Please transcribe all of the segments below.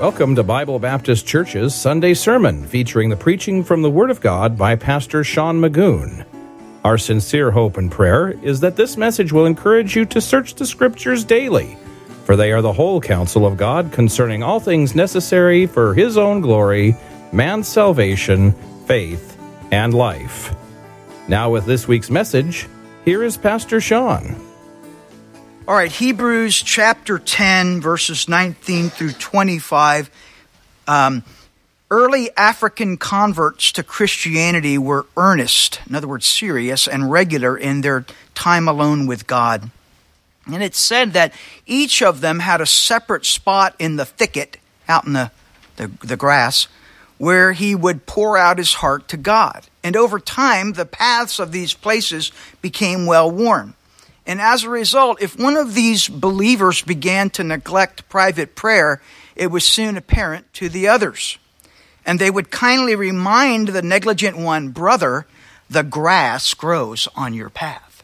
Welcome to Bible Baptist Church's Sunday Sermon, featuring the preaching from the Word of God by Pastor Sean Magoon. Our sincere hope and prayer is that this message will encourage you to search the Scriptures daily, for they are the whole counsel of God concerning all things necessary for His own glory, man's salvation, faith, and life. Now with this week's message, here is Pastor Sean. All right, Hebrews chapter 10, verses 19 through 25. Early African converts to Christianity were earnest, in other words, serious and regular in their time alone with God. And it said that each of them had a separate spot in the thicket, out in the grass, where he would pour out his heart to God. And over time, the paths of these places became well worn. And as a result, if one of these believers began to neglect private prayer, it was soon apparent to the others. And they would kindly remind the negligent one, "Brother, the grass grows on your path."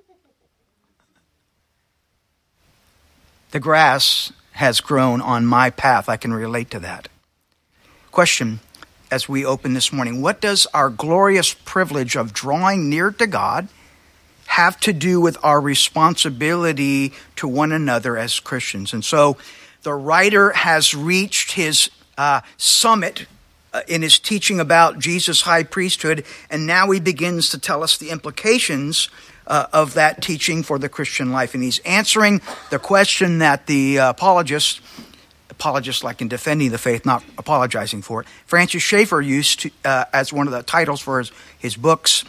The grass has grown on my path. I can relate to that. Question as we open this morning: what does our glorious privilege of drawing near to God have to do with our responsibility to one another as Christians? And so the writer has reached his summit in his teaching about Jesus' high priesthood, and now he begins to tell us the implications of that teaching for the Christian life. And he's answering the question that the apologists like in defending the faith, not apologizing for it, Francis Schaeffer used to, as one of the titles for his books,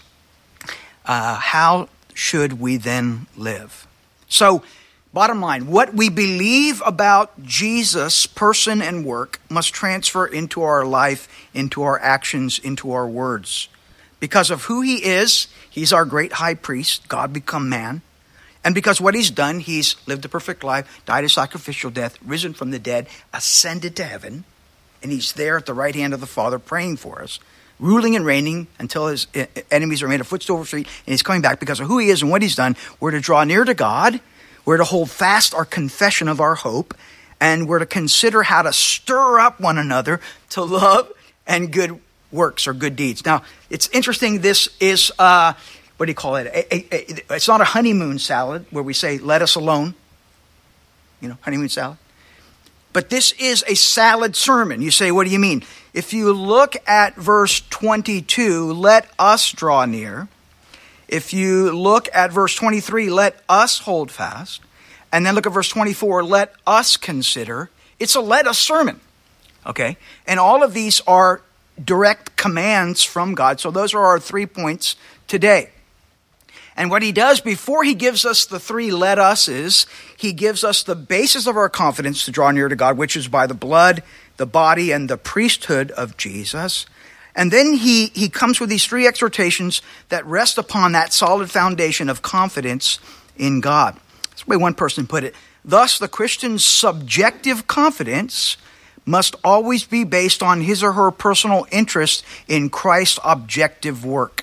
How Should We Then Live? So, bottom line, what we believe about Jesus' person and work must transfer into our life, into our actions, into our words. Because of who he is, he's our great high priest, God become man. And because what he's done, he's lived a perfect life, died a sacrificial death, risen from the dead, ascended to heaven, and he's there at the right hand of the Father praying for us, ruling and reigning until his enemies are made a footstool for his feet, and he's coming back. Because of who he is and what he's done, we're to draw near to God, we're to hold fast our confession of our hope, and we're to consider how to stir up one another to love and good works or good deeds. Now, it's interesting, this is, what do you call it? It's not a honeymoon salad where we say, let us alone. You know, honeymoon salad. But this is a salad sermon. You say, what do you mean? If you look at verse 22, let us draw near. If you look at verse 23, let us hold fast. And then look at verse 24, let us consider. It's a let us sermon. Okay? And all of these are direct commands from God. So those are our 3 points today. And what he does before he gives us the 3 let us's, he gives us the basis of our confidence to draw near to God, which is by the blood, the body, and the priesthood of Jesus. And then he comes with these 3 exhortations that rest upon that solid foundation of confidence in God. That's the way one person put it. Thus, the Christian's subjective confidence must always be based on his or her personal interest in Christ's objective work.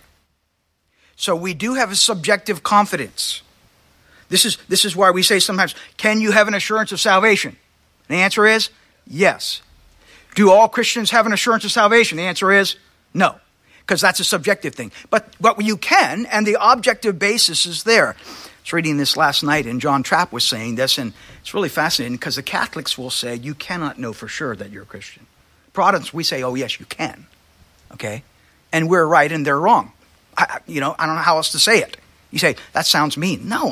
So we do have a subjective confidence. This is why we say sometimes, can you have an assurance of salvation? And the answer is yes. Do all Christians have an assurance of salvation? The answer is no, because that's a subjective thing. But you can, and the objective basis is there. I was reading this last night, and John Trapp was saying this, and it's really fascinating because the Catholics will say you cannot know for sure that you're a Christian. Protestants, we say, oh yes, you can. Okay? And we're right and they're wrong. I don't know how else to say it. You say, that sounds mean. No,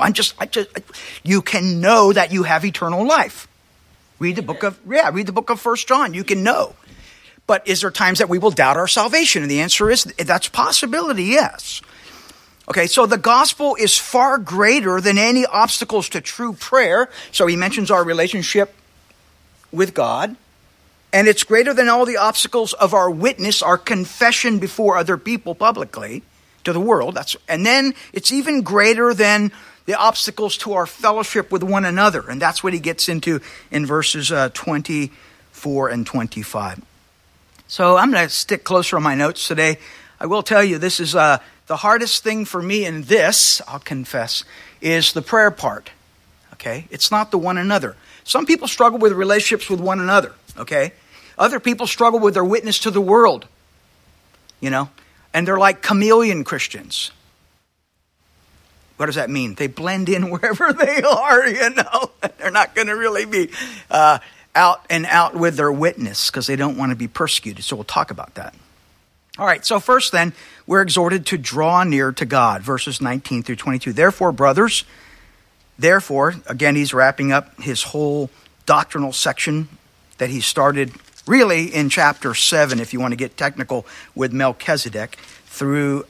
you can know that you have eternal life. Read the book of 1 John. You can know. But is there times that we will doubt our salvation? And the answer is, that's a possibility, yes. Okay, so the gospel is far greater than any obstacles to true prayer. So he mentions our relationship with God. And it's greater than all the obstacles of our witness, our confession before other people publicly, to the world. And then it's even greater than the obstacles to our fellowship with one another. And that's what he gets into in verses 24 and 25. So I'm going to stick closer on my notes today. I will tell you, this is the hardest thing for me in this, I'll confess, is the prayer part. Okay? It's not the one another. Some people struggle with relationships with one another. Okay? Other people struggle with their witness to the world, and they're like chameleon Christians. What does that mean? They blend in wherever they are, They're not going to really be out and out with their witness because they don't want to be persecuted. So we'll talk about that. All right, so first then, we're exhorted to draw near to God, verses 19 through 22. Therefore, brothers, again, he's wrapping up his whole doctrinal section that he started really in chapter 7, if you want to get technical, with Melchizedek, through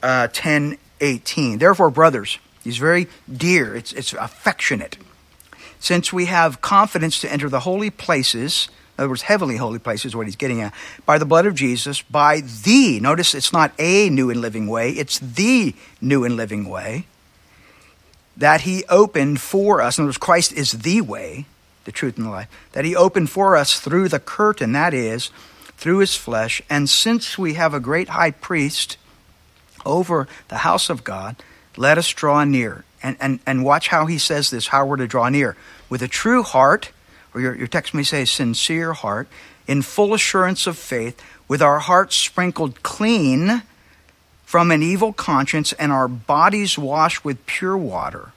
10:18. Therefore, brothers, he's very dear, it's affectionate. Since we have confidence to enter the holy places, in other words, heavenly holy places is what he's getting at, by the blood of Jesus, by the, notice it's not a new and living way, it's the new and living way, that he opened for us. In other words, Christ is the way, the truth, and the life, that he opened for us through the curtain, that is, through his flesh. And since we have a great high priest over the house of God, let us draw near. And watch how he says this, how we're to draw near. With a true heart, or your text may say sincere heart, in full assurance of faith, with our hearts sprinkled clean from an evil conscience and our bodies washed with pure water.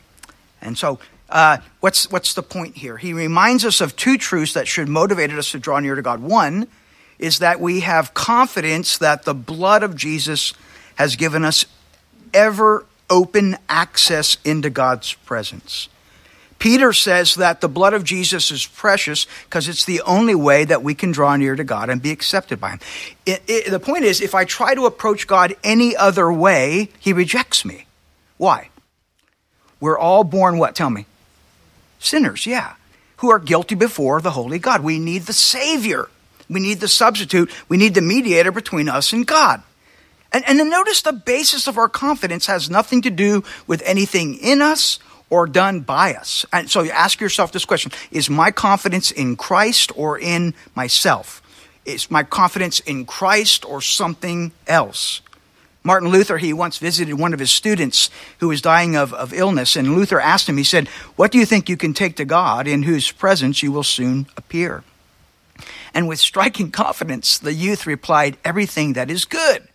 And so, what's the point here? He reminds us of two truths that should motivate us to draw near to God. One is that we have confidence that the blood of Jesus has given us ever open access into God's presence. Peter says that the blood of Jesus is precious because it's the only way that we can draw near to God and be accepted by him. The point is, if I try to approach God any other way, he rejects me. Why? We're all born what? Tell me. Sinners, yeah, who are guilty before the holy God. We need the Savior. We need the substitute. We need the mediator between us and God. And then notice the basis of our confidence has nothing to do with anything in us or done by us. And so you ask yourself this question: is my confidence in Christ or in myself? Is my confidence in Christ or something else? Martin Luther, he once visited one of his students who was dying of illness, and Luther asked him, he said, "What do you think you can take to God in whose presence you will soon appear?" And with striking confidence, the youth replied, "Everything that is good."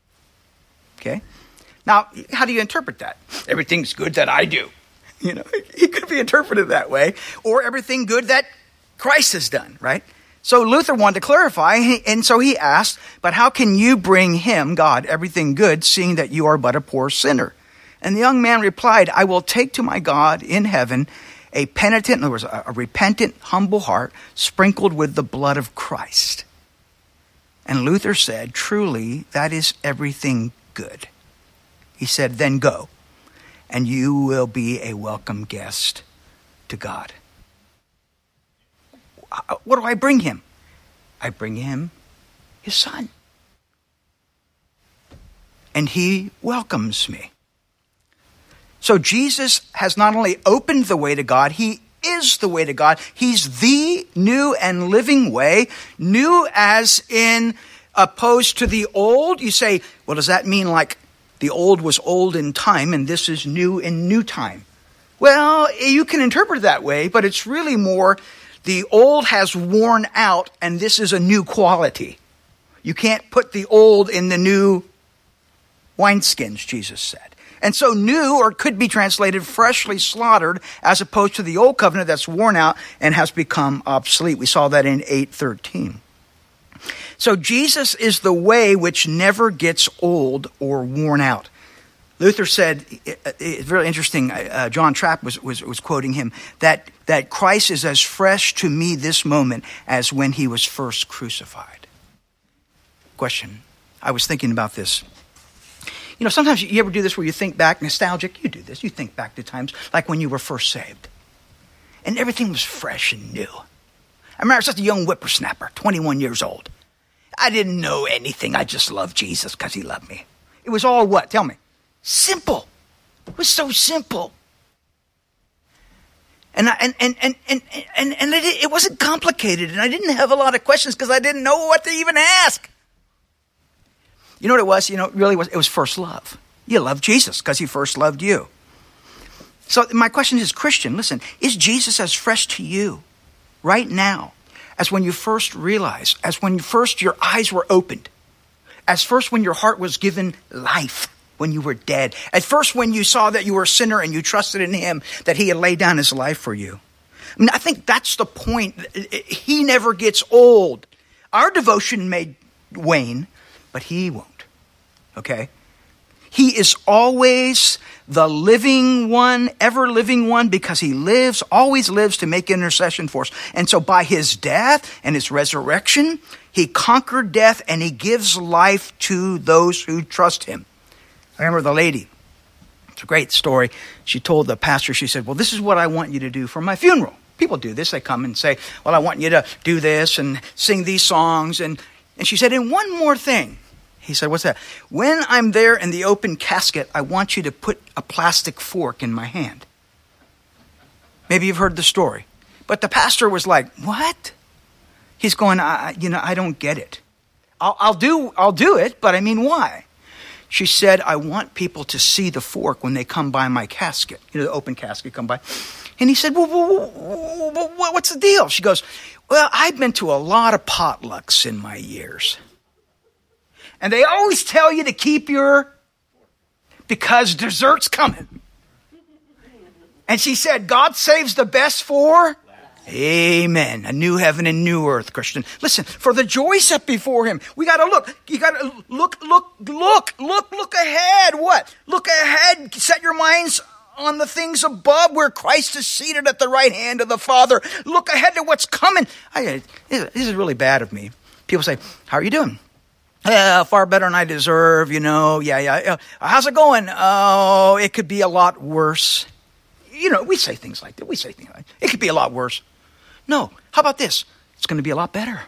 Okay? Now, how do you interpret that? Everything's good that I do. It could be interpreted that way. Or everything good that Christ has done, right? So Luther wanted to clarify, and so he asked, but how can you bring him, God, everything good, seeing that you are but a poor sinner? And the young man replied, I will take to my God in heaven a penitent, in other words, a repentant, humble heart, sprinkled with the blood of Christ. And Luther said, truly, that is everything good. He said, then go, and you will be a welcome guest to God. What do I bring him? I bring him his son. And he welcomes me. So Jesus has not only opened the way to God, he is the way to God. He's the new and living way. New as in opposed to the old. You say, well, does that mean like the old was old in time and this is new in new time? Well, you can interpret it that way, but it's really more the old has worn out and this is a new quality. You can't put the old in the new wineskins, Jesus said. And so new, or could be translated freshly slaughtered, as opposed to the old covenant that's worn out and has become obsolete. We saw that in 8:13. So Jesus is the way which never gets old or worn out. Luther said, it's very interesting, John Trapp was quoting him, that Christ is as fresh to me this moment as when he was first crucified. Question, I was thinking about this. You know, sometimes you ever do this where you think back, nostalgic, you do this, you think back to times like when you were first saved. And everything was fresh and new. I remember I was just a young whippersnapper, 21 years old. I didn't know anything, I just loved Jesus because he loved me. It was all what? Tell me. Simple. It was so simple. And it wasn't complicated, and I didn't have a lot of questions because I didn't know what to even ask. You know what it was? It was first love. You love Jesus because he first loved you. So my question is, Christian, listen, is Jesus as fresh to you right now as when you first realized, as when first your eyes were opened, as first when your heart was given life when you were dead, at first when you saw that you were a sinner and you trusted in him, that he had laid down his life for you. I mean, I think that's the point. He never gets old. Our devotion may wane, but he won't. Okay? He is always the living one, ever living one, because he lives, always lives to make intercession for us. And so by his death and his resurrection, he conquered death and he gives life to those who trust him. I remember the lady. It's a great story. She told the pastor, she said, well, this is what I want you to do for my funeral. People do this. They come and say, well, I want you to do this and sing these songs. And she said, and one more thing. He said, what's that? When I'm there in the open casket, I want you to put a plastic fork in my hand. Maybe you've heard the story. But the pastor was like, what? He's going, I don't get it. I'll do it, but I mean, why? She said, I want people to see the fork when they come by my casket. The open casket come by. And he said, well, what's the deal? She goes, well, I've been to a lot of potlucks in my years. And they always tell you to keep because dessert's coming. And she said, God saves the best for? Amen. A new heaven and new earth, Christian. Listen, for the joy set before him, we got to look. You got to look ahead. What? Look ahead. Set your minds on the things above where Christ is seated at the right hand of the Father. Look ahead to what's coming. This is really bad of me. People say, how are you doing? Far better than I deserve, Yeah. How's it going? Oh, it could be a lot worse. We say things like that. It could be a lot worse. No. How about this? It's going to be a lot better.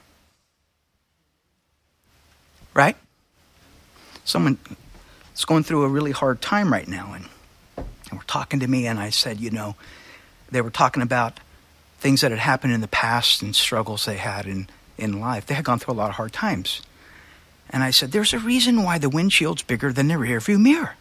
Right? Someone is going through a really hard time right now, and were talking to me, and I said, they were talking about things that had happened in the past and struggles they had in life. They had gone through a lot of hard times. And I said, there's a reason why the windshield's bigger than the rearview mirror.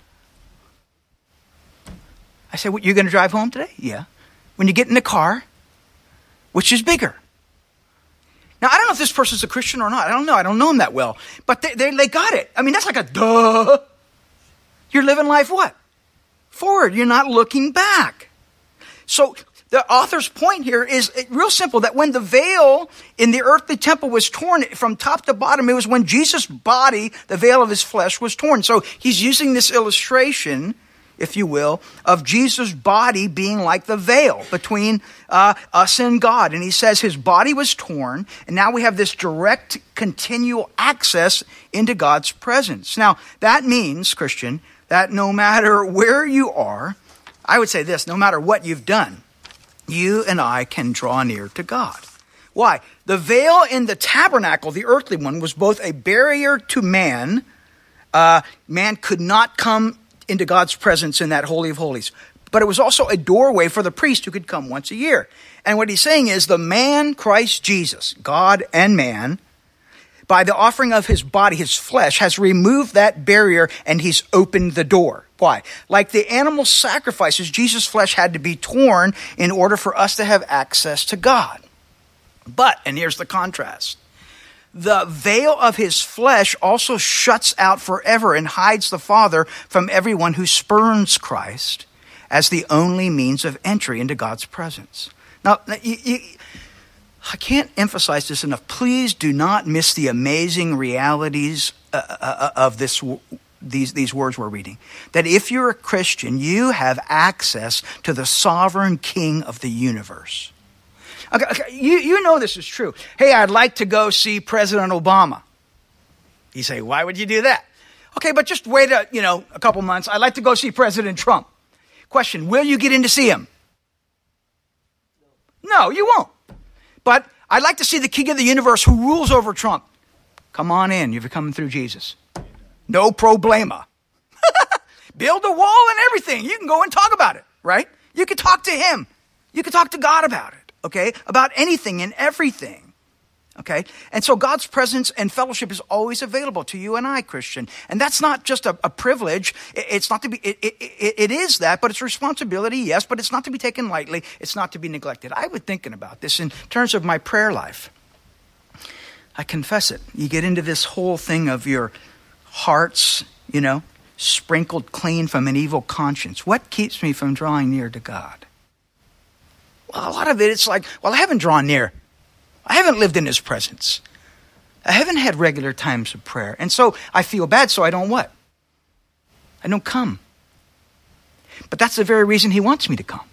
I said, you're going to drive home today? Yeah. When you get in the car, which is bigger? Now, I don't know if this person's a Christian or not. I don't know. I don't know them that well. But they got it. I mean, that's like a duh. You're living life what? Forward. You're not looking back. So the author's point here is real simple, that when the veil in the earthly temple was torn from top to bottom, it was when Jesus' body, the veil of his flesh, was torn. So he's using this illustration, if you will, of Jesus' body being like the veil between us and God. And he says his body was torn, and now we have this direct, continual access into God's presence. Now, that means, Christian, that no matter where you are, I would say this, no matter what you've done, you and I can draw near to God. Why? The veil in the tabernacle, the earthly one, was both a barrier to man. Man could not come into God's presence in that Holy of Holies. But it was also a doorway for the priest who could come once a year. And what he's saying is the man, Christ Jesus, God and man, by the offering of his body, his flesh, has removed that barrier and he's opened the door. Why? Like the animal sacrifices, Jesus' flesh had to be torn in order for us to have access to God. But, and here's the contrast, the veil of his flesh also shuts out forever and hides the Father from everyone who spurns Christ as the only means of entry into God's presence. Now, I can't emphasize this enough. Please do not miss the amazing realities of these words we're reading. That if you're a Christian, you have access to the sovereign King of the universe. Okay, you know this is true. Hey, I'd like to go see President Obama. You say, why would you do that? Okay, but just wait a couple months. I'd like to go see President Trump. Question, will you get in to see him? No, you won't. But I'd like to see the King of the universe who rules over Trump. Come on in. You're coming through Jesus. No problema. Build a wall and everything. You can go and talk about it, right? You can talk to him. You can talk to God about it, okay? About anything and everything, okay? And so God's presence and fellowship is always available to you and I, Christian. And that's not just a privilege. It's not to be, it is that, but it's a responsibility, yes, but it's not to be taken lightly. It's not to be neglected. I was thinking about this in terms of my prayer life. I confess it. You get into this whole thing of your hearts, sprinkled clean from an evil conscience. What keeps me from drawing near to God? Well, a lot of it, it's like, well, I haven't drawn near. I haven't lived in his presence. I haven't had regular times of prayer. And so I feel bad, so I don't what? I don't come. But that's the very reason he wants me to come.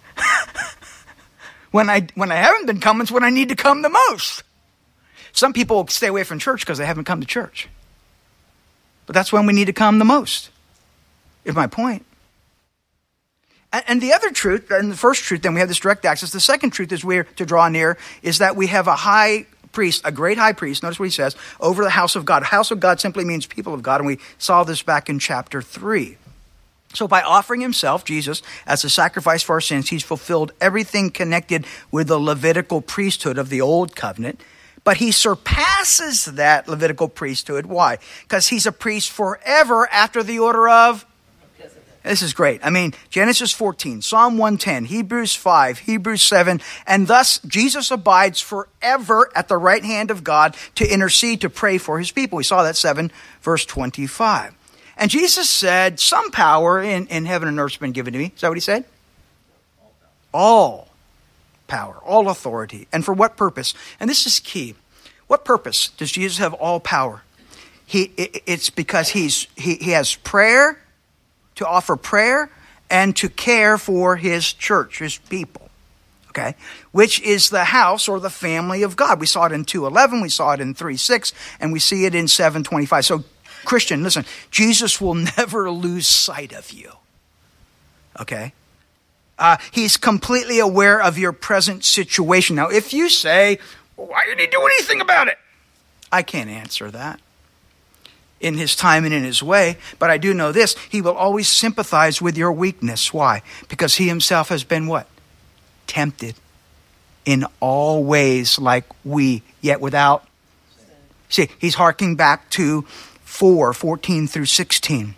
When I haven't been coming, it's when I need to come the most. Some people stay away from church because they haven't come to church. But that's when we need to come the most, is my point. And the other truth, and the first truth, then we have this direct access. The second truth is we're to draw near, is that we have a high priest, a great high priest, notice what he says, over the house of God. House of God simply means people of God, and we saw this back in chapter 3. So by offering himself, Jesus, as a sacrifice for our sins, he's fulfilled everything connected with the Levitical priesthood of the old covenant. But he surpasses that Levitical priesthood. Why? Because he's a priest forever after the order of... This is great. I mean, Genesis 14, Psalm 110, Hebrews 5, Hebrews 7, and thus Jesus abides forever at the right hand of God to intercede, to pray for his people. We saw that 7, verse 25. And Jesus said, some power in heaven and earth has been given to me. Is that what he said? All power, all authority. And for what purpose? And this is key. What purpose does Jesus have all power? It's because he has prayer, to offer prayer, and to care for his church, his people. Okay? Which is the house or the family of God. We saw it in 2:11, we saw it in 3:6, and we see it in 7:25. So, Christian, listen, Jesus will never lose sight of you. Okay? He's completely aware of your present situation. Now, if you say, well, why didn't he do anything about it? I can't answer that in his time and in his way, but I do know this. He will always sympathize with your weakness. Why? Because he himself has been what? Tempted in all ways like we, yet without. See, he's harking back to 4:14 through 16.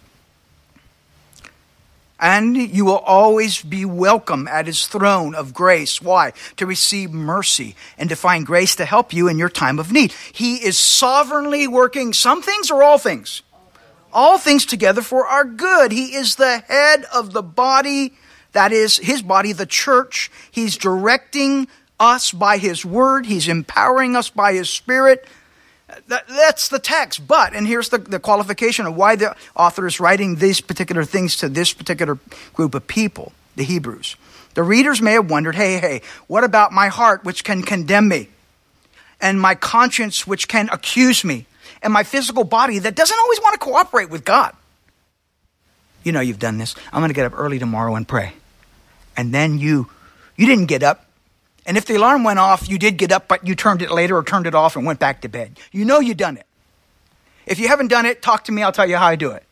And you will always be welcome at his throne of grace. Why? To receive mercy and to find grace to help you in your time of need. He is sovereignly working some things or all things? All things together for our good. He is the head of the body, that is his body, the church. He's directing us by his word. He's empowering us by his spirit. That's the text. But, and here's the qualification of why the author is writing these particular things to this particular group of people, the Hebrews. The readers may have wondered, hey, what about my heart which can condemn me? And my conscience which can accuse me? And my physical body that doesn't always want to cooperate with God? You know you've done this. I'm going to get up early tomorrow and pray. And then you didn't get up. And if the alarm went off, you did get up, but you turned it later or turned it off and went back to bed. You know you've done it. If you haven't done it, talk to me. I'll tell you how I do it.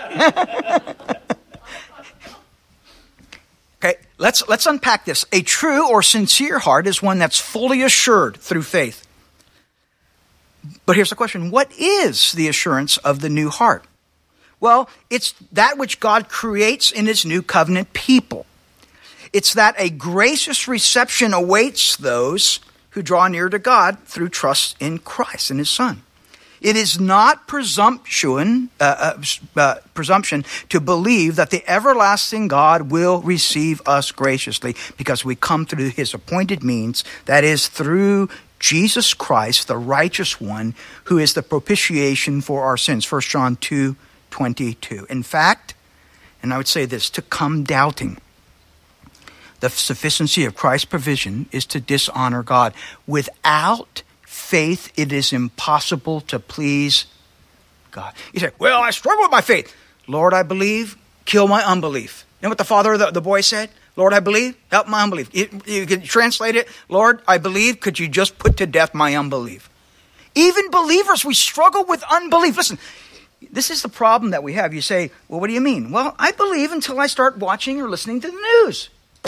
Okay, let's unpack this. A true or sincere heart is one that's fully assured through faith. But here's the question. What is the assurance of the new heart? Well, it's that which God creates in his new covenant people. It's that a gracious reception awaits those who draw near to God through trust in Christ and his Son. It is not presumption to believe that the everlasting God will receive us graciously because we come through his appointed means, that is through Jesus Christ, the righteous one, who is the propitiation for our sins. 1 John 2:22. In fact, and I would say this, to come doubting the sufficiency of Christ's provision is to dishonor God. Without faith, it is impossible to please God. You say, well, I struggle with my faith. Lord, I believe, kill my unbelief. You know what the father of the boy said? Lord, I believe, help my unbelief. You can translate it, Lord, I believe, could you just put to death my unbelief? Even believers, we struggle with unbelief. Listen, this is the problem that we have. You say, well, what do you mean? Well, I believe until I start watching or listening to the news.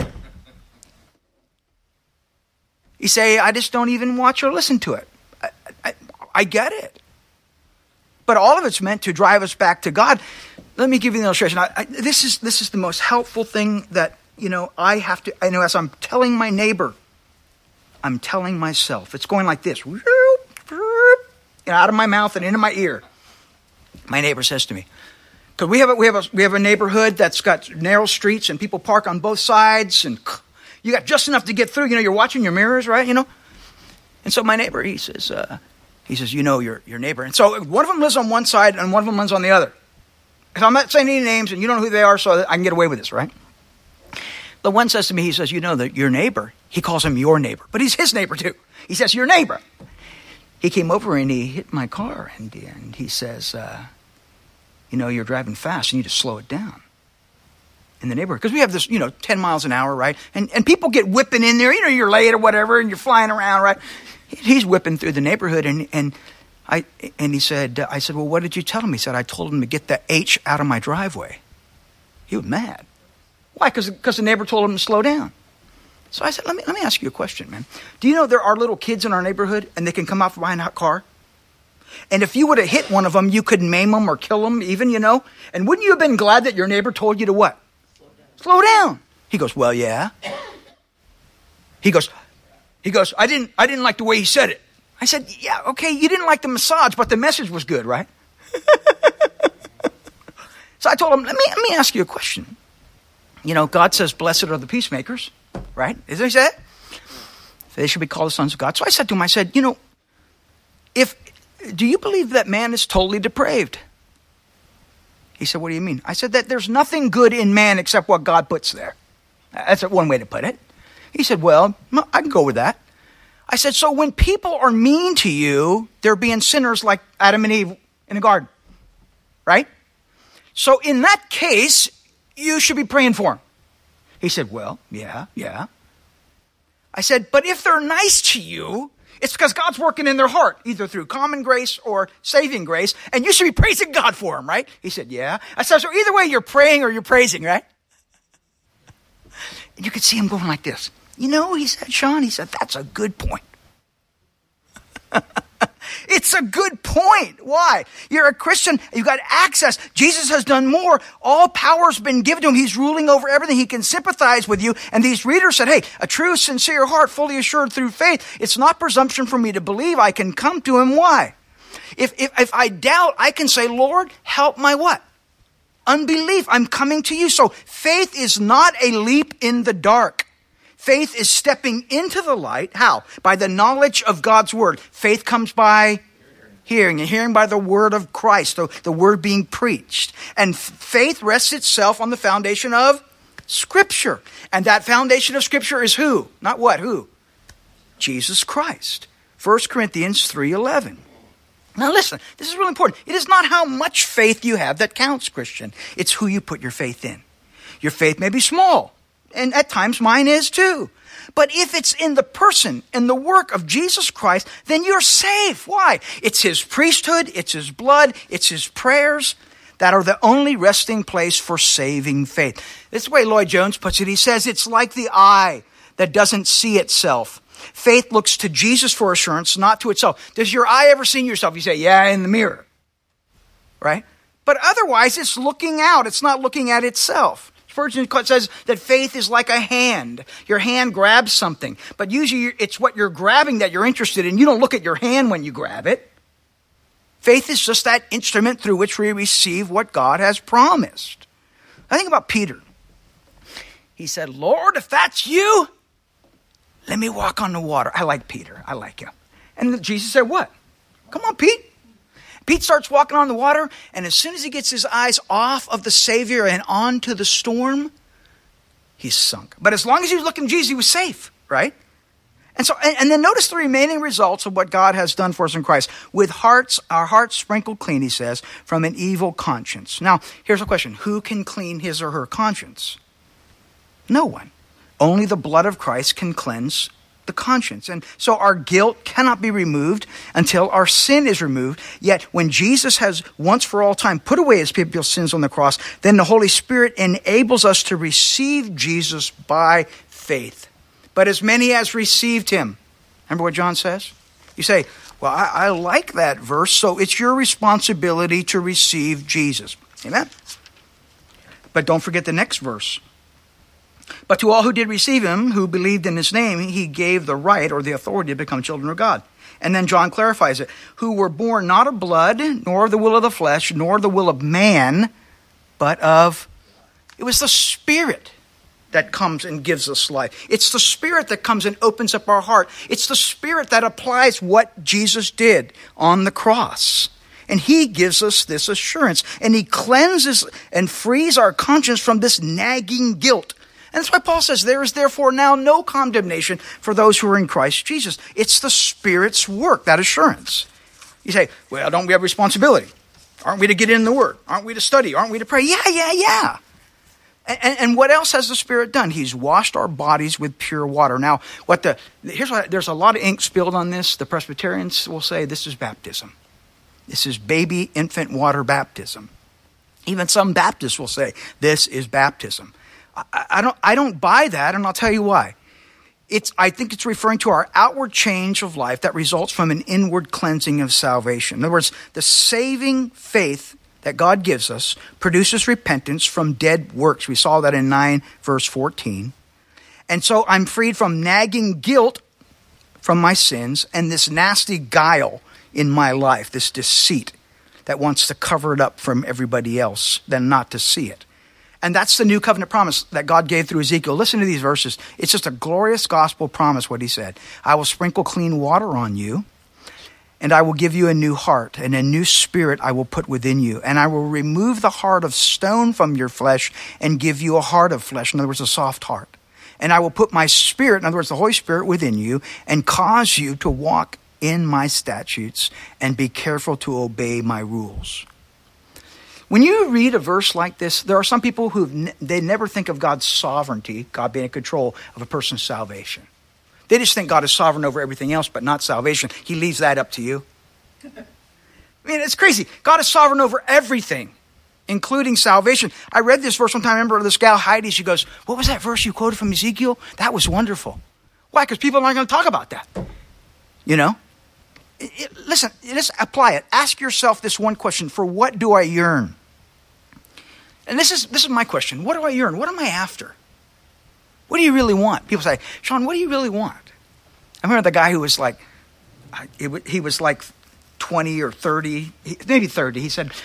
You say, I just don't even watch or listen to it. I get it. But all of it's meant to drive us back to God. Let me give you an illustration. This is the most helpful thing that, I know as I'm telling my neighbor, I'm telling myself. It's going like this. out of my mouth and into my ear. My neighbor says to me, because we have a neighborhood that's got narrow streets and people park on both sides, and you got just enough to get through. You're watching your mirrors, right? And so my neighbor, he says, your neighbor. And so one of them lives on one side and one of them lives on the other. So I'm not saying any names, and you don't know who they are, so I can get away with this, right? The one says to me, he says, that your neighbor, he calls him your neighbor, but he's his neighbor too. He says, your neighbor. He came over and he hit my car, and he says, you're driving fast. You need to slow it down in the neighborhood. Because we have this, 10 miles an hour, right? And people get whipping in there. You're late or whatever, and you're flying around, right? He's whipping through the neighborhood, and he said, I said, well, what did you tell him? He said, I told him to get the H out of my driveway. He was mad. Why? Because the neighbor told him to slow down. So I said, let me ask you a question, man. Do you know there are little kids in our neighborhood, and they can come out from behind a car? And if you would have hit one of them, you could maim them or kill them even, And wouldn't you have been glad that your neighbor told you to what? Slow down. He goes, well, yeah. He goes, I didn't like the way he said it. I said, yeah, okay, you didn't like the massage, but the message was good, right? So I told him, let me ask you a question. God says, blessed are the peacemakers, right? Isn't he say it? They should be called the sons of God. So I said to him, do you believe that man is totally depraved? He said, what do you mean? I said that there's nothing good in man except what God puts there. That's one way to put it. He said, well, I can go with that. I said, so when people are mean to you, they're being sinners like Adam and Eve in the garden, right? So in that case, you should be praying for them. He said, well, yeah. I said, but if they're nice to you, it's because God's working in their heart, either through common grace or saving grace, and you should be praising God for them, right? He said, yeah. I said, so either way, you're praying or you're praising, right? And you could see him going like this. He said, Sean, that's a good point. It's a good point. Why? You're a Christian. You've got access. Jesus has done more. All power's been given to him. He's ruling over everything. He can sympathize with you. And these readers said, hey, a true, sincere heart, fully assured through faith. It's not presumption for me to believe. I can come to him. Why? If I doubt, I can say, Lord, help my what? Unbelief. I'm coming to you. So faith is not a leap in the dark. Faith is stepping into the light. How? By the knowledge of God's word. Faith comes by hearing, and hearing by the word of Christ, the word being preached. And faith rests itself on the foundation of Scripture. And that foundation of Scripture is who? Not what, who? Jesus Christ. 1 Corinthians 3:11. Now listen, this is really important. It is not how much faith you have that counts, Christian. It's who you put your faith in. Your faith may be small. And at times mine is too. But if it's in the person and the work of Jesus Christ, then you're safe. Why? It's his priesthood, it's his blood, it's his prayers that are the only resting place for saving faith. This is the way Lloyd Jones puts it. He says it's like the eye that doesn't see itself. Faith looks to Jesus for assurance, not to itself. Does your eye ever see yourself? You say, yeah, in the mirror. Right? But otherwise, it's looking out. It's not looking at itself. Spurgeon says that faith is like a hand. Your hand grabs something, but usually it's what you're grabbing that you're interested in. You don't look at your hand when you grab it. Faith is just that instrument through which we receive what God has promised. I think about Peter. He said, Lord, if that's you, let me walk on the water. I like Peter. I like him. And Jesus said, what? Come on, Pete. Pete starts walking on the water, and as soon as he gets his eyes off of the Savior and onto the storm, he's sunk. But as long as he was looking at Jesus, he was safe, right? And so, and then notice the remaining results of what God has done for us in Christ. With our hearts sprinkled clean, he says, from an evil conscience. Now, here's a question. Who can clean his or her conscience? No one. Only the blood of Christ can cleanse the conscience. And so our guilt cannot be removed until our sin is removed. Yet when Jesus has once for all time put away his people's sins on the cross, then the Holy Spirit enables us to receive Jesus by faith. But as many as received him. Remember what John says? You say, well, I like that verse, so it's your responsibility to receive Jesus. Amen? But don't forget the next verse. But to all who did receive him, who believed in his name, he gave the right or the authority to become children of God. And then John clarifies it. Who were born not of blood, nor of the will of the flesh, nor the will of man, but of... It was the Spirit that comes and gives us life. It's the Spirit that comes and opens up our heart. It's the Spirit that applies what Jesus did on the cross. And he gives us this assurance. And he cleanses and frees our conscience from this nagging guilt. And that's why Paul says, there is therefore now no condemnation for those who are in Christ Jesus. It's the Spirit's work, that assurance. You say, well, don't we have responsibility? Aren't we to get in the Word? Aren't we to study? Aren't we to pray? Yeah. And what else has the Spirit done? He's washed our bodies with pure water. Now, there's a lot of ink spilled on this. The Presbyterians will say this is baptism. This is baby infant water baptism. Even some Baptists will say this is baptism. I don't buy that, and I'll tell you why. I think it's referring to our outward change of life that results from an inward cleansing of salvation. In other words, the saving faith that God gives us produces repentance from dead works. We saw that in 9 verse 14. And so I'm freed from nagging guilt from my sins and this nasty guile in my life, this deceit that wants to cover it up from everybody else than not to see it. And that's the new covenant promise that God gave through Ezekiel. Listen to these verses. It's just a glorious gospel promise, what he said. I will sprinkle clean water on you, and I will give you a new heart, and a new spirit I will put within you. And I will remove the heart of stone from your flesh and give you a heart of flesh. In other words, a soft heart. And I will put my Spirit, in other words, the Holy Spirit within you, and cause you to walk in my statutes and be careful to obey my rules. When you read a verse like this, there are some people they never think of God's sovereignty, God being in control of a person's salvation. They just think God is sovereign over everything else, but not salvation. He leaves that up to you. I mean, it's crazy. God is sovereign over everything, including salvation. I read this verse one time. I remember this gal, Heidi, she goes, what was that verse you quoted from Ezekiel? That was wonderful. Why? Because people aren't going to talk about that. You know? Listen, let's apply it. Ask yourself this one question. For what do I yearn? And this is my question. What do I yearn? What am I after? What do you really want? People say, Sean, what do you really want? I remember the guy who was like, he was like 20 or 30, maybe 30. He said,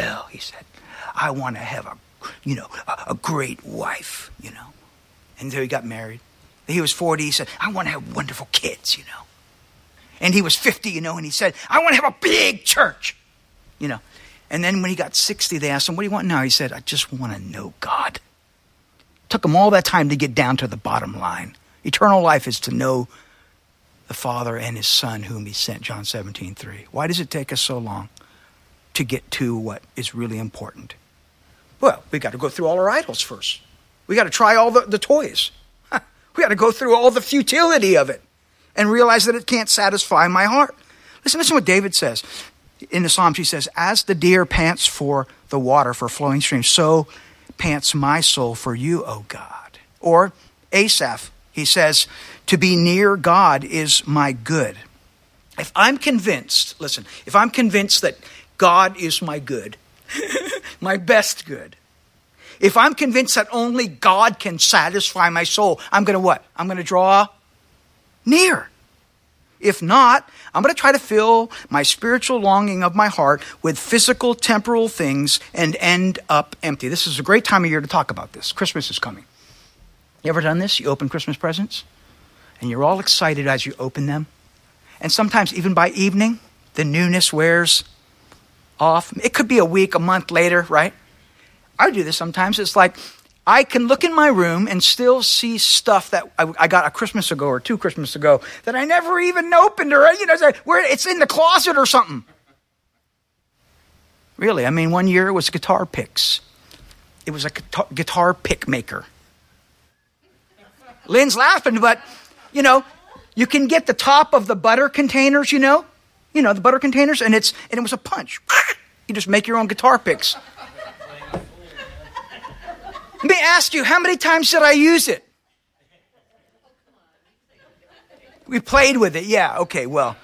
I want to have a great wife, And so he got married. He was 40. He said, I want to have wonderful kids, And he was 50, and he said, I want to have a big church, And then when he got 60, they asked him, what do you want now? He said, I just want to know God. Took him all that time to get down to the bottom line. Eternal life is to know the Father and his Son whom he sent, John 17:3. Why does it take us so long to get to what is really important? Well, we got to go through all our idols first. We got to try all the toys. We got to go through all the futility of it and realize that it can't satisfy my heart. Listen to what David says. In the Psalms, he says, as the deer pants for the water, for flowing streams, so pants my soul for you, O God. Or Asaph, he says, to be near God is my good. If I'm convinced that God is my good, my best good, if I'm convinced that only God can satisfy my soul, I'm going to what? I'm going to draw near. If not, I'm going to try to fill my spiritual longing of my heart with physical, temporal things and end up empty. This is a great time of year to talk about this. Christmas is coming. You ever done this? You open Christmas presents and you're all excited as you open them. And sometimes even by evening, the newness wears off. It could be a week, a month later, right? I do this sometimes. It's like I can look in my room and still see stuff that I got a Christmas ago or 2 Christmas ago that I never even opened or, where it's in the closet or something. Really, one year it was guitar picks. It was a guitar pick maker. Lynn's laughing, but, you can get the top of the butter containers, the butter containers, and it was a punch. You just make your own guitar picks. Let me ask you, how many times did I use it? We played with it. Yeah, okay, well.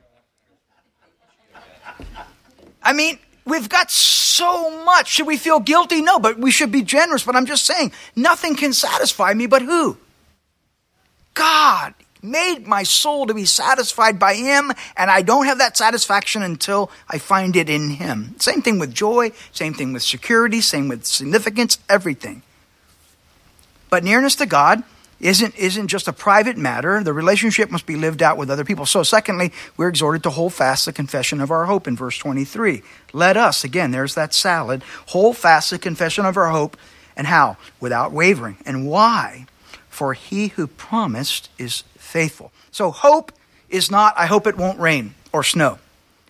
We've got so much. Should we feel guilty? No, but we should be generous. But I'm just saying, nothing can satisfy me but who? God. made my soul to be satisfied by him, and I don't have that satisfaction until I find it in him. Same thing with joy, same thing with security, same with significance, everything. But nearness to God isn't just a private matter. The relationship must be lived out with other people. So secondly, we're exhorted to hold fast the confession of our hope in verse 23. Let us, again, there's that salad, hold fast the confession of our hope. And how? Without wavering. And why? For he who promised is faithful. So hope is not, I hope it won't rain or snow.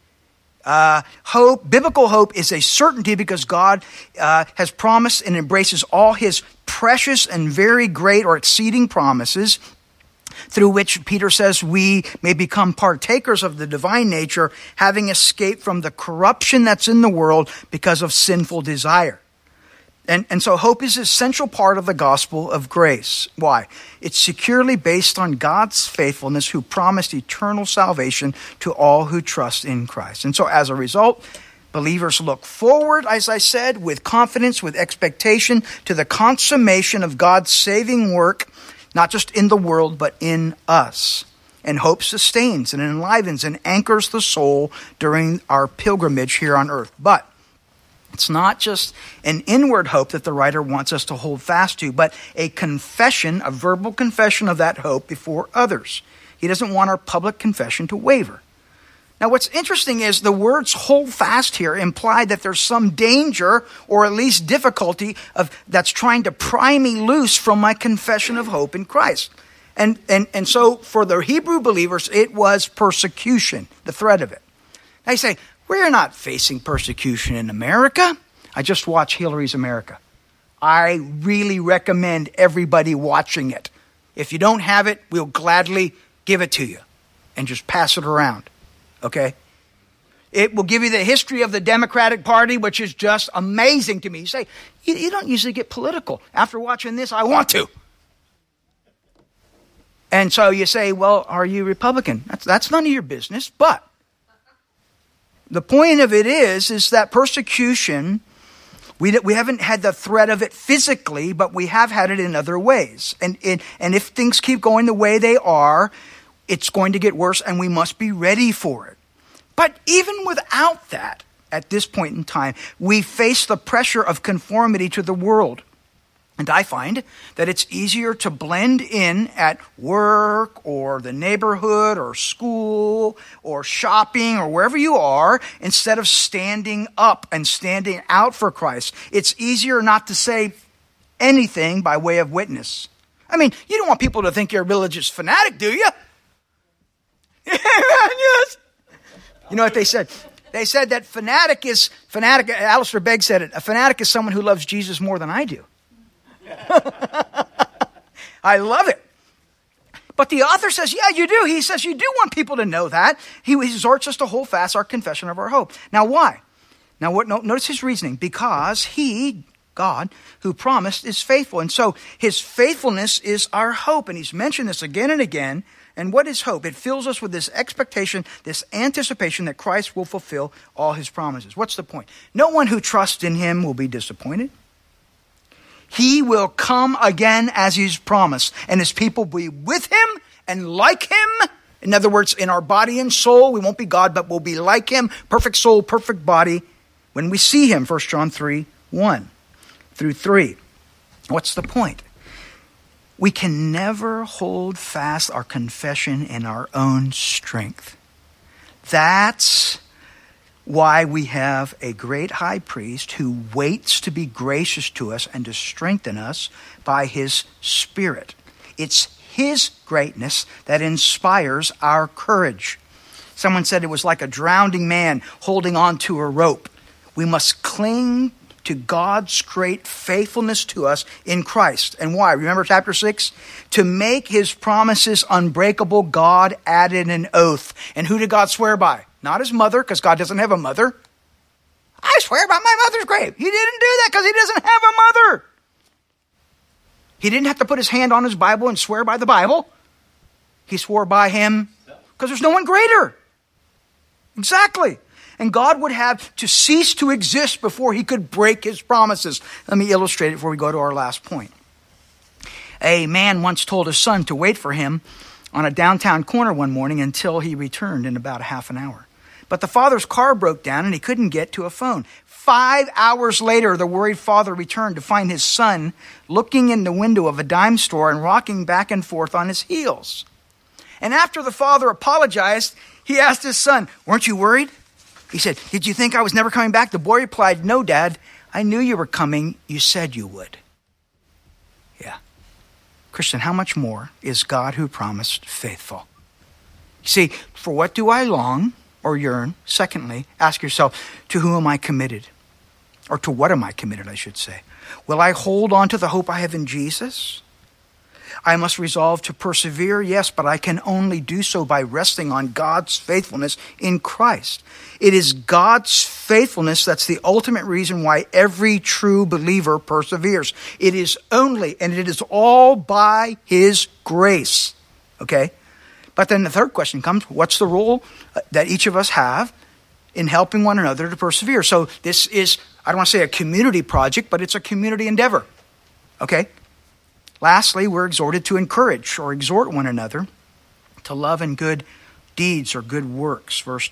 Biblical hope is a certainty because God has promised and embraces all his precious and very great or exceeding promises, through which Peter says we may become partakers of the divine nature, having escaped from the corruption that's in the world because of sinful desire. And so hope is an essential part of the gospel of grace. Why? It's securely based on God's faithfulness, who promised eternal salvation to all who trust in Christ. And so as a result, believers look forward, as I said, with confidence, with expectation to the consummation of God's saving work, not just in the world, but in us. And hope sustains and enlivens and anchors the soul during our pilgrimage here on earth. But it's not just an inward hope that the writer wants us to hold fast to, but a confession, a verbal confession of that hope before others. He doesn't want our public confession to waver. Now, what's interesting is the words hold fast here imply that there's some danger or at least difficulty that's trying to pry me loose from my confession of hope in Christ. And so for the Hebrew believers, it was persecution, the threat of it. Now you say, we're not facing persecution in America. I just watched Hillary's America. I really recommend everybody watching it. If you don't have it, we'll gladly give it to you and just pass it around. Okay? It will give you the history of the Democratic Party, which is just amazing to me. You say, you don't usually get political. After watching this, I want to. And so you say, well, are you Republican? That's none of your business, but the point of it is that persecution, we haven't had the threat of it physically, but we have had it in other ways. And if things keep going the way they are, it's going to get worse, and we must be ready for it. But even without that, at this point in time, we face the pressure of conformity to the world. And I find that it's easier to blend in at work or the neighborhood or school or shopping or wherever you are instead of standing up and standing out for Christ. It's easier not to say anything by way of witness. I mean, you don't want people to think you're a religious fanatic, do you? Yes. You know what they said? They said that fanatic, Alistair Begg said it, a fanatic is someone who loves Jesus more than I do. I love it. But the author says, yeah, you do. He says you do want people to know that. He exhorts us to hold fast our confession of our hope. Now, why? Now, notice his reasoning. Because he, God, who promised, is faithful. And so his faithfulness is our hope. And he's mentioned this again and again. And what is hope? It fills us with this expectation, this anticipation that Christ will fulfill all his promises. What's the point? No one who trusts in him will be disappointed. He will come again as he's promised, and his people will be with him and like him. In other words, in our body and soul, we won't be God, but we'll be like him, perfect soul, perfect body, when we see him, 1 John 3, 1 through 3. What's the point? We can never hold fast our confession in our own strength. That's why we have a great high priest who waits to be gracious to us and to strengthen us by his Spirit. It's his greatness that inspires our courage. Someone said it was like a drowning man holding on to a rope. We must cling to God's great faithfulness to us in Christ. And why? Remember chapter 6? To make his promises unbreakable, God added an oath. And who did God swear by? Not his mother, because God doesn't have a mother. I swear by my mother's grave. He didn't do that because he doesn't have a mother. He didn't have to put his hand on his Bible and swear by the Bible. He swore by him because there's no one greater. Exactly. And God would have to cease to exist before he could break his promises. Let me illustrate it before we go to our last point. A man once told his son to wait for him on a downtown corner one morning until he returned in about a half an hour. But the father's car broke down and he couldn't get to a phone. 5 hours later, the worried father returned to find his son looking in the window of a dime store and rocking back and forth on his heels. And after the father apologized, he asked his son, "Weren't you worried?" He said, "Did you think I was never coming back?" The boy replied, "No, Dad. I knew you were coming. You said you would." Yeah. Christian, how much more is God who promised faithful? See, for what do I long or yearn? Secondly, ask yourself, to whom am I committed? Or to what am I committed, I should say? Will I hold on to the hope I have in Jesus? I must resolve to persevere, yes, but I can only do so by resting on God's faithfulness in Christ. It is God's faithfulness that's the ultimate reason why every true believer perseveres. It is only, and it is all by His grace. Okay? But then the third question comes, what's the role that each of us have in helping one another to persevere? So this is, I don't want to say a community project, but it's a community endeavor. Okay? Lastly, we're exhorted to encourage or exhort one another to love and good deeds or good works. Verse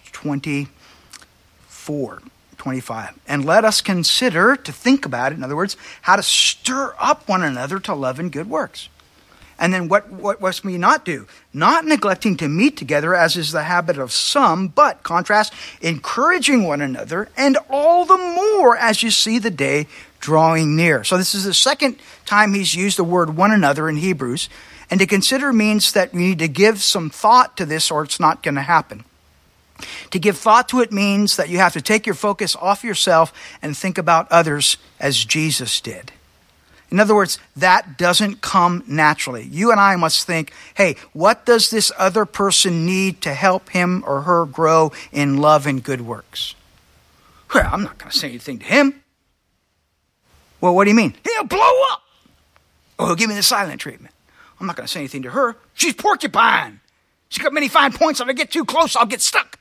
24, 25. And let us consider, to think about it, in other words, how to stir up one another to love and good works. And then what must we not do? Not neglecting to meet together, as is the habit of some, but, contrast, encouraging one another, and all the more as you see the day drawing near. So this is the second time he's used the word one another in Hebrews. And to consider means that we need to give some thought to this or it's not going to happen. To give thought to it means that you have to take your focus off yourself and think about others as Jesus did. In other words, that doesn't come naturally. You and I must think, hey, what does this other person need to help him or her grow in love and good works? Well, I'm not going to say anything to him. Well, what do you mean? He'll blow up. Oh, he'll give me the silent treatment. I'm not going to say anything to her. She's porcupine. She's got many fine points. If I get too close, I'll get stuck.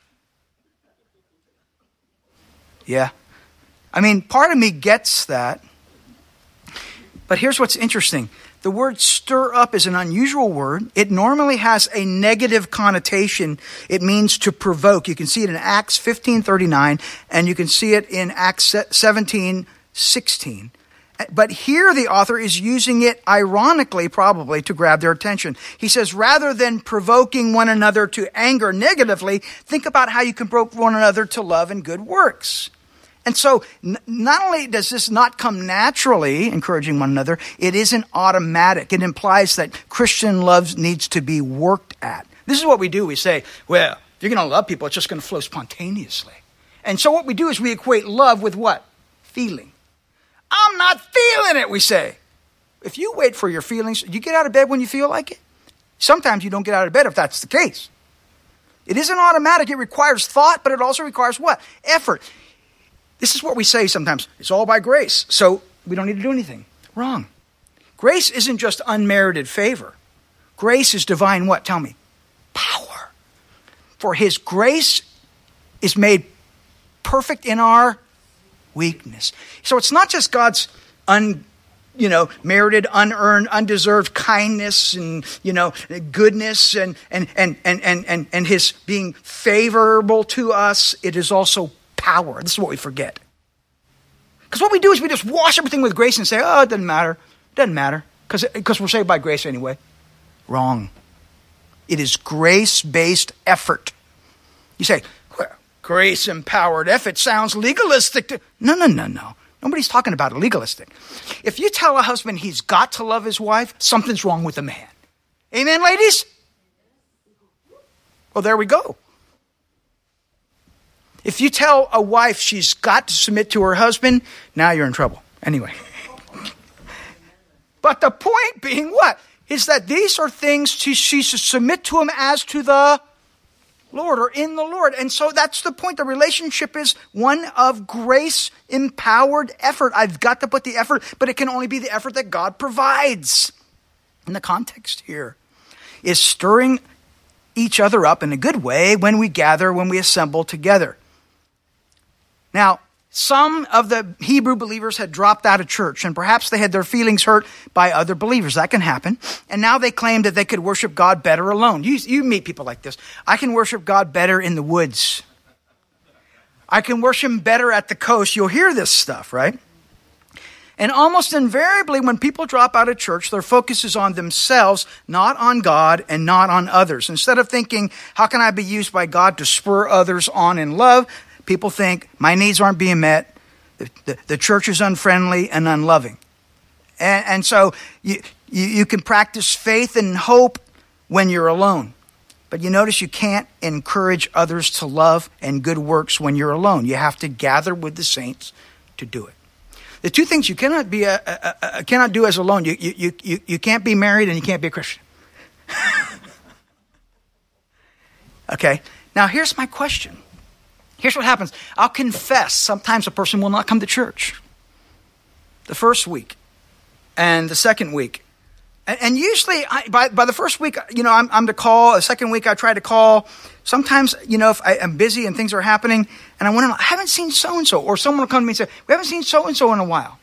Yeah. I mean, part of me gets that. But here's what's interesting. The word stir up is an unusual word. It normally has a negative connotation. It means to provoke. You can see it in Acts 15:39, and you can see it in Acts 17:16. But here the author is using it ironically, probably, to grab their attention. He says, rather than provoking one another to anger negatively, think about how you can provoke one another to love and good works. And so, not only does this not come naturally, encouraging one another, it isn't automatic. It implies that Christian love needs to be worked at. This is what we do. We say, well, if you're going to love people, it's just going to flow spontaneously. And so what we do is we equate love with what? Feeling. I'm not feeling it, we say. If you wait for your feelings, you get out of bed when you feel like it. Sometimes you don't get out of bed if that's the case. It isn't automatic. It requires thought, but it also requires what? Effort. This is what we say sometimes. It's all by grace, so we don't need to do anything. Wrong. Grace isn't just unmerited favor. Grace is divine what? Tell me. Power. For His grace is made perfect in our weakness. So it's not just God's merited, unearned, undeserved kindness and goodness and His being favorable to us. It is also power. This is what we forget. Because what we do is we just wash everything with grace and say, oh, it doesn't matter. It doesn't matter. Because we're saved by grace anyway. Wrong. It is grace-based effort. You say, well, grace-empowered effort sounds legalistic. No. Nobody's talking about it legalistic. If you tell a husband he's got to love his wife, something's wrong with the man. Amen, ladies? Well, there we go. If you tell a wife she's got to submit to her husband, now you're in trouble. Anyway. But the point being what? Is that these are things she should submit to him as to the Lord or in the Lord. And so that's the point. The relationship is one of grace-empowered effort. I've got to put the effort, but it can only be the effort that God provides. And the context here is stirring each other up in a good way when we gather, when we assemble together. Now, Some of the Hebrew believers had dropped out of church, and perhaps they had their feelings hurt by other believers. That can happen. And now they claimed that they could worship God better alone. You meet people like this. I can worship God better in the woods. I can worship him better at the coast. You'll hear this stuff, right? And almost invariably, when people drop out of church, their focus is on themselves, not on God and not on others. Instead of thinking, how can I be used by God to spur others on in love? People think, my needs aren't being met. The church is unfriendly and unloving. And so you can practice faith and hope when you're alone. But you notice you can't encourage others to love and good works when you're alone. You have to gather with the saints to do it. The two things you cannot do as alone. You can't be married and you can't be a Christian. Okay. Now here's my question. Here's what happens. I'll confess sometimes a person will not come to church the first week and the second week. And usually by the first week, I'm to call. The second week I try to call. Sometimes, if I'm busy and things are happening and I want to know, I haven't seen so-and-so. Or someone will come to me and say, we haven't seen so-and-so in a while.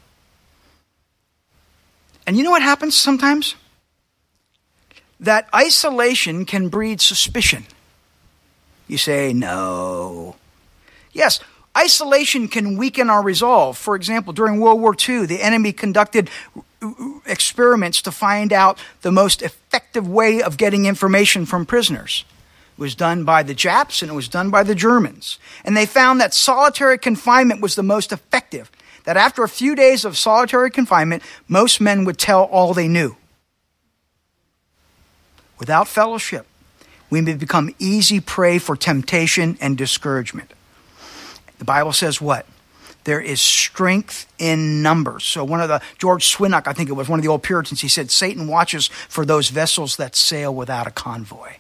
And you know what happens sometimes? That isolation can breed suspicion. You say, no. Yes, isolation can weaken our resolve. For example, during World War II, the enemy conducted experiments to find out the most effective way of getting information from prisoners. It was done by the Japs and it was done by the Germans. And they found that solitary confinement was the most effective. That after a few days of solitary confinement, most men would tell all they knew. Without fellowship, we may become easy prey for temptation and discouragement. The Bible says what? There is strength in numbers. So George Swinnock, I think it was one of the old Puritans, he said, Satan watches for those vessels that sail without a convoy.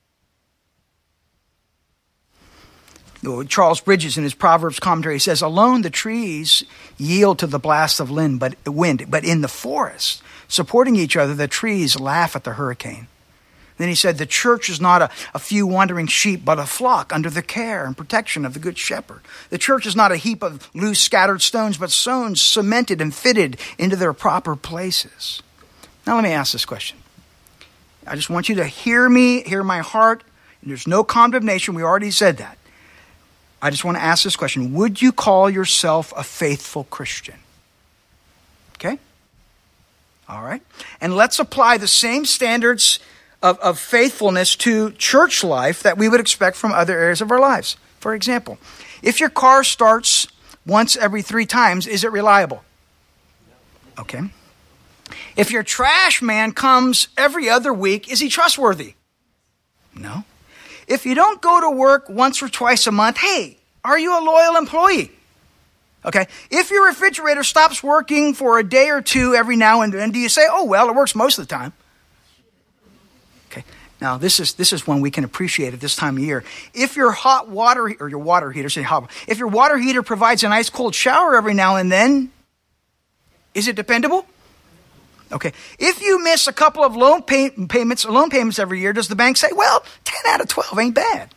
Charles Bridges in his Proverbs commentary says, alone the trees yield to the blast of wind, but in the forest, supporting each other, the trees laugh at the hurricane. Then he said, the church is not a few wandering sheep, but a flock under the care and protection of the good shepherd. The church is not a heap of loose scattered stones, but stones cemented and fitted into their proper places. Now let me ask this question. I just want you to hear me, hear my heart. There's no condemnation. We already said that. I just want to ask this question. Would you call yourself a faithful Christian? Okay? All right. And let's apply the same standards of faithfulness to church life that we would expect from other areas of our lives. For example, if your car starts once every 3 times, is it reliable? Okay. If your trash man comes every other week, is he trustworthy? No. If you don't go to work once or twice a month, hey, are you a loyal employee? Okay. If your refrigerator stops working for a day or two every now and then, do you say, oh, well, it works most of the time? Okay. Now, this is one we can appreciate at this time of year. If your hot water, or your water heater, if your water heater provides an ice cold shower every now and then, is it dependable? Okay. If you miss a couple of loan payments every year, does the bank say, well, 10 out of 12 ain't bad?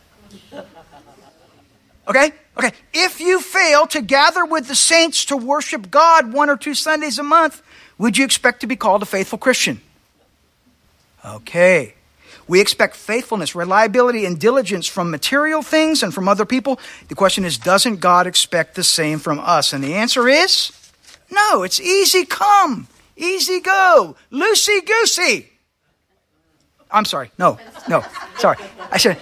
Okay. If you fail to gather with the saints to worship God 1 or 2 Sundays a month, would you expect to be called a faithful Christian? Okay. We expect faithfulness, reliability, and diligence from material things and from other people. The question is, doesn't God expect the same from us? And the answer is, no, it's easy come, easy go, loosey-goosey. I'm sorry. No, sorry. I said,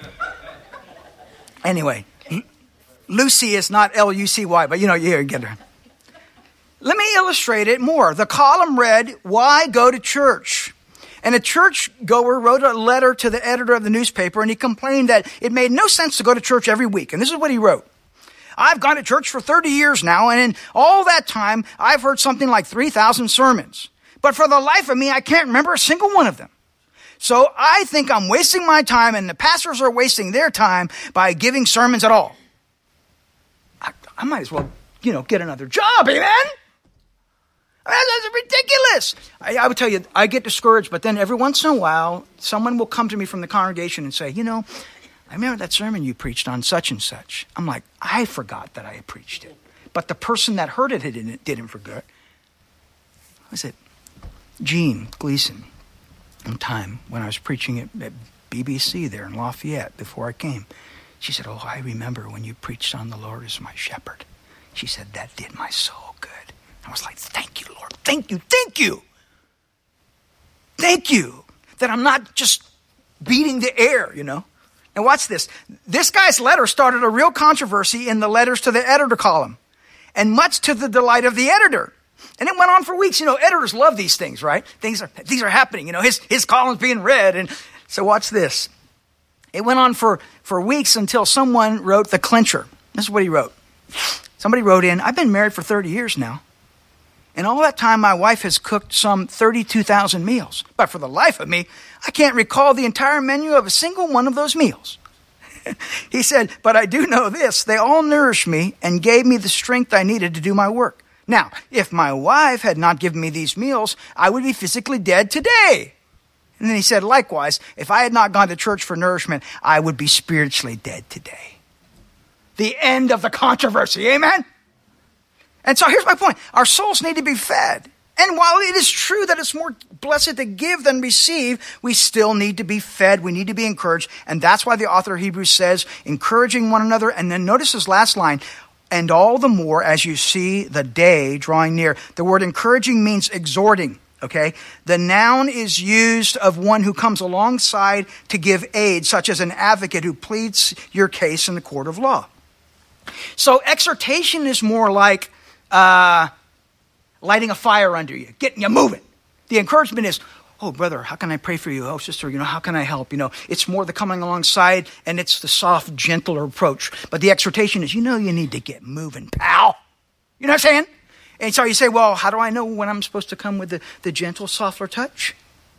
anyway, Lucy is not L-U-C-Y, but you get her. Let me illustrate it more. The column read, why go to church? And a church goer wrote a letter to the editor of the newspaper, and he complained that it made no sense to go to church every week. And this is what he wrote. I've gone to church for 30 years now, and in all that time, I've heard something like 3,000 sermons. But for the life of me, I can't remember a single one of them. So I think I'm wasting my time, and the pastors are wasting their time by giving sermons at all. I might as well, get another job, amen? That's ridiculous. I would tell you, I get discouraged, but then every once in a while, someone will come to me from the congregation and say, I remember that sermon you preached on such and such. I'm like, I forgot that I had preached it. but the person that heard it didn't forget. Was it Jean Gleason? One time when I was preaching at BBC there in Lafayette before I came, she said, "Oh, I remember when you preached on the Lord as my shepherd." She said, "That did my soul good." I was like, "Thank you, Lord. Thank you. Thank you. Thank you that I'm not just beating the air, you know." Now watch this. This guy's letter started a real controversy in the letters to the editor column, and much to the delight of the editor. And it went on for weeks. You know, editors love these things, right? Things are happening. You know, his column's being read. And so watch this. It went on for weeks until someone wrote the clincher. This is what he wrote. Somebody wrote in, "I've been married for 30 years now. And all that time, my wife has cooked some 32,000 meals. But for the life of me, I can't recall the entire menu of a single one of those meals." He said, "But I do know this. They all nourished me and gave me the strength I needed to do my work. Now, if my wife had not given me these meals, I would be physically dead today." And then he said, "Likewise, if I had not gone to church for nourishment, I would be spiritually dead today." The end of the controversy. Amen? And so here's my point. Our souls need to be fed. And while it is true that it's more blessed to give than receive, we still need to be fed. We need to be encouraged. And that's why the author of Hebrews says, encouraging one another. And then notice his last line, "and all the more as you see the day drawing near." The word encouraging means exhorting, okay? The noun is used of one who comes alongside to give aid, such as an advocate who pleads your case in the court of law. So exhortation is more like lighting a fire under you, getting you moving. The encouragement is, "Oh, brother, how can I pray for you? Oh, sister, how can I help?" It's more the coming alongside, and it's the soft, gentler approach. But the exhortation is, you need to get moving, pal. You know what I'm saying? And so you say, well, how do I know when I'm supposed to come with the gentle, softer touch?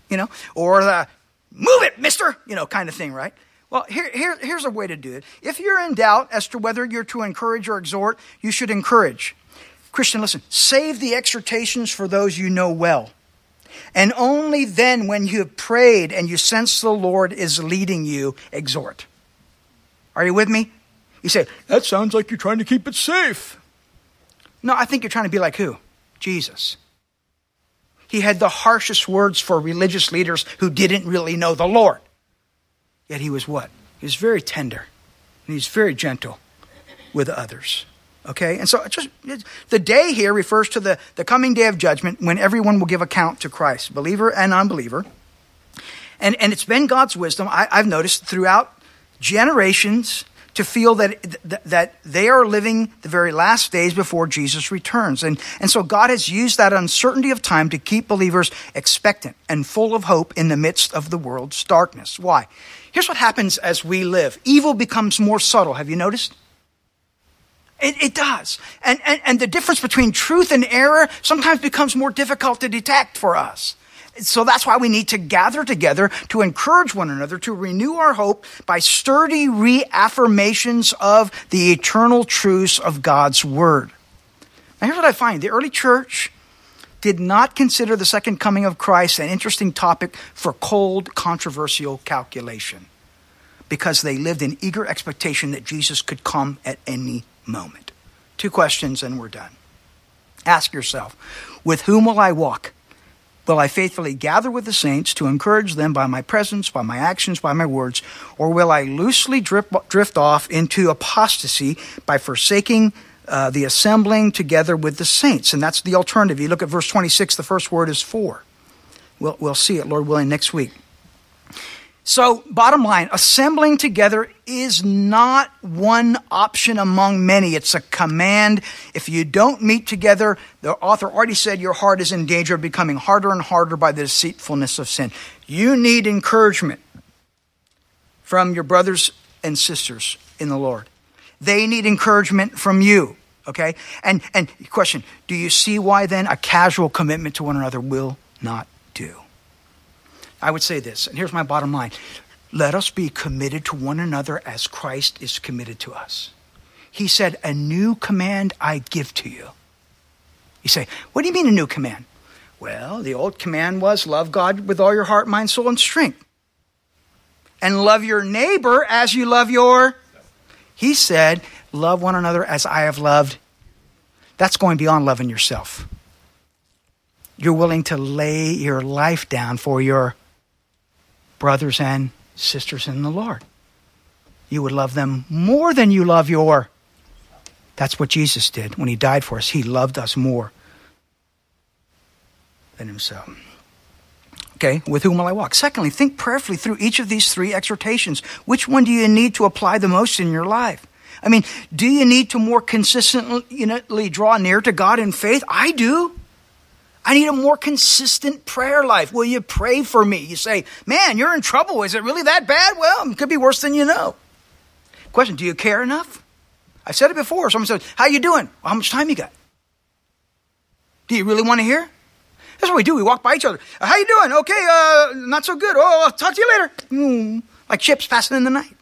Or the move it, mister, kind of thing, right? Well, here's a way to do it. If you're in doubt as to whether you're to encourage or exhort, you should encourage. Christian, listen, save the exhortations for those you know well. And only then, when you have prayed and you sense the Lord is leading you, exhort. Are you with me? You say, "That sounds like you're trying to keep it safe." No, I think you're trying to be like who? Jesus. He had the harshest words for religious leaders who didn't really know the Lord. Yet he was what? He was very tender. And he's very gentle with others. Okay? And so the day here refers to the coming day of judgment when everyone will give account to Christ, believer and unbeliever. And it's been God's wisdom, I've noticed, throughout generations to feel that they are living the very last days before Jesus returns. And so God has used that uncertainty of time to keep believers expectant and full of hope in the midst of the world's darkness. Why? Here's what happens as we live. Evil becomes more subtle. Have you noticed? It does. And the difference between truth and error sometimes becomes more difficult to detect for us. So that's why we need to gather together to encourage one another, to renew our hope by sturdy reaffirmations of the eternal truths of God's word. Now here's what I find. The early church did not consider the second coming of Christ an interesting topic for cold, controversial calculation, because they lived in eager expectation that Jesus could come at any moment. 2 questions and we're done. Ask yourself, with whom will I walk? Will I faithfully gather with the saints to encourage them by my presence, by my actions, by my words? Or will I loosely drift off into apostasy by forsaking the assembling together with the saints? And that's the alternative. You look at verse 26, the first word is for. We'll see it, Lord willing, next week. So, bottom line, assembling together is not one option among many. It's a command. If you don't meet together, the author already said your heart is in danger of becoming harder and harder by the deceitfulness of sin. You need encouragement from your brothers and sisters in the Lord. They need encouragement from you, okay? And question, do you see why then a casual commitment to one another will not do? I would say this, and here's my bottom line. Let us be committed to one another as Christ is committed to us. He said, a new command I give to you. You say, what do you mean a new command? Well, the old command was love God with all your heart, mind, soul, and strength. And love your neighbor as you love your... He said, love one another as I have loved That's going beyond loving yourself. You're willing to lay your life down for your brothers and sisters in the Lord. You would love them more than you love your... That's what Jesus did when he died for us. He loved us more than himself. Okay, with whom will I walk? Secondly, think prayerfully through each of these three exhortations. Which one do you need to apply the most in your life? I mean, do you need to more consistently draw near to God in faith? I do. I need a more consistent prayer life. Will you pray for me? You say, man, you're in trouble. Is it really that bad? Well, it could be worse than you know. Question, do you care enough? I've said it before. Someone says, how you doing? Well, how much time you got? Do you really want to hear? That's what we do. We walk by each other. How you doing? Okay, not so good. Oh, I'll talk to you later. Like ships passing in the night.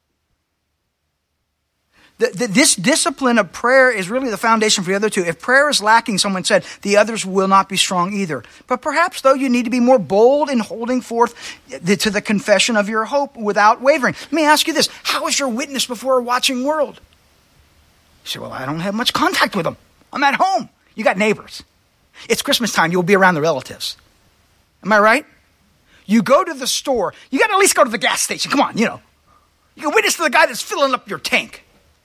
This discipline of prayer is really the foundation for the other two. If prayer is lacking, someone said, the others will not be strong either. But perhaps, though, you need to be more bold in holding forth to the confession of your hope without wavering. Let me ask you this. How is your witness before a watching world? You say, well, I don't have much contact with them. I'm at home. You got neighbors. It's Christmas time. You'll be around the relatives. Am I right? You go to the store. You got to at least go to the gas station. Come on, You can witness to the guy that's filling up your tank.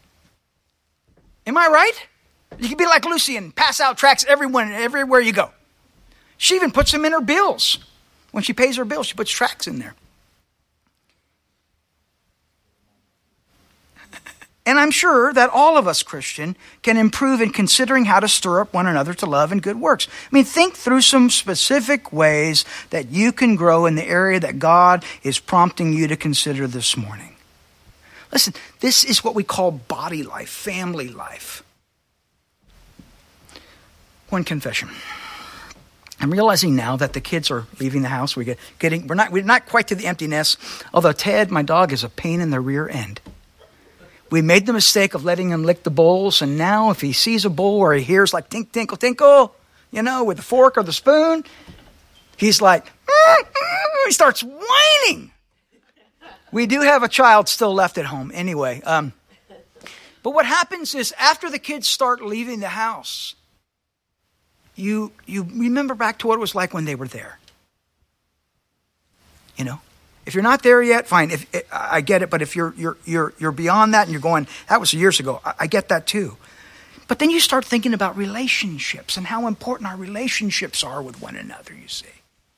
Am I right? You can be like Lucy and pass out tracts everywhere you go. She even puts them in her bills. When she pays her bills, she puts tracts in there. And I'm sure that all of us, Christian, can improve in considering how to stir up one another to love and good works. I mean, think through some specific ways that you can grow in the area that God is prompting you to consider this morning. Listen, this is what we call body life, family life. One confession. I'm realizing now that the kids are leaving the house. We're not quite to the empty nest. Although Ted, my dog, is a pain in the rear end. We made the mistake of letting him lick the bowls, and now if he sees a bowl where he hears like tink, tinkle, tinkle, with the fork or the spoon, he's like, he starts whining. We do have a child still left at home anyway. But what happens is after the kids start leaving the house, you remember back to what it was like when they were there. If you're not there yet, fine. I get it. But if you're beyond that and you're going, that was years ago, I get that too. But then you start thinking about relationships and how important our relationships are with one another, you see.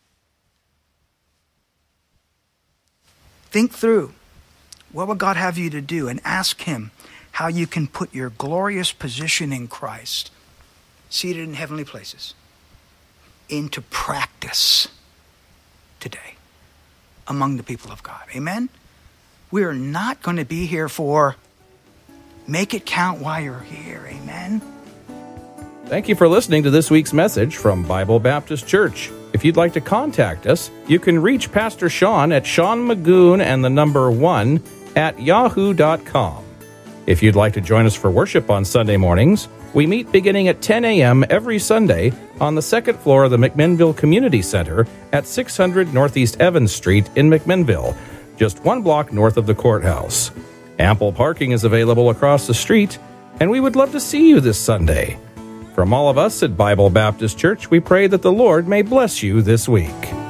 Think through, what would God have you to do? And ask him how you can put your glorious position in Christ, seated in heavenly places, into practice today among the people of God. Amen? We're not going to be here for make it count while you're here. Amen? Thank you for listening to this week's message from Bible Baptist Church. If you'd like to contact us, you can reach Pastor Sean at seanmagoon1@yahoo.com. If you'd like to join us for worship on Sunday mornings, we meet beginning at 10 a.m. every Sunday on the second floor of the McMinnville Community Center at 600 Northeast Evans Street in McMinnville, just 1 block north of the courthouse. Ample parking is available across the street, and we would love to see you this Sunday. From all of us at Bible Baptist Church, we pray that the Lord may bless you this week.